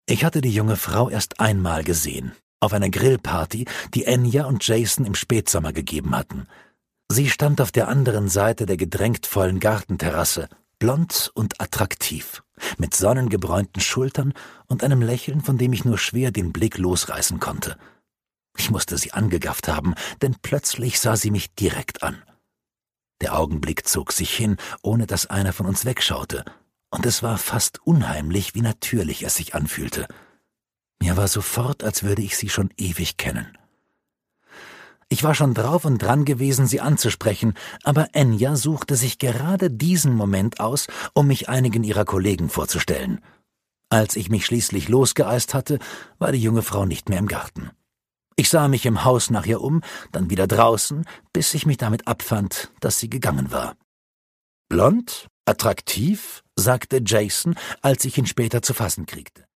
Ich hatte die junge Frau erst einmal gesehen, auf einer Grillparty, die Enya und Jason im Spätsommer gegeben hatten. Sie stand auf der anderen Seite der gedrängt vollen Gartenterrasse, blond und attraktiv, mit sonnengebräunten Schultern und einem Lächeln, von dem ich nur schwer den Blick losreißen konnte. Ich musste sie angegafft haben, denn plötzlich sah sie mich direkt an. Der Augenblick zog sich hin, ohne dass einer von uns wegschaute, und es war fast unheimlich, wie natürlich es sich anfühlte. Mir war sofort, als würde ich sie schon ewig kennen. Ich war schon drauf und dran gewesen, sie anzusprechen, aber Enya suchte sich gerade diesen Moment aus, um mich einigen ihrer Kollegen vorzustellen. Als ich mich schließlich losgeeist hatte, war die junge Frau nicht mehr im Garten. Ich sah mich im Haus nach ihr um, dann wieder draußen, bis ich mich damit abfand, dass sie gegangen war. »Blond? Attraktiv?« sagte Jason, als ich ihn später zu fassen kriegte.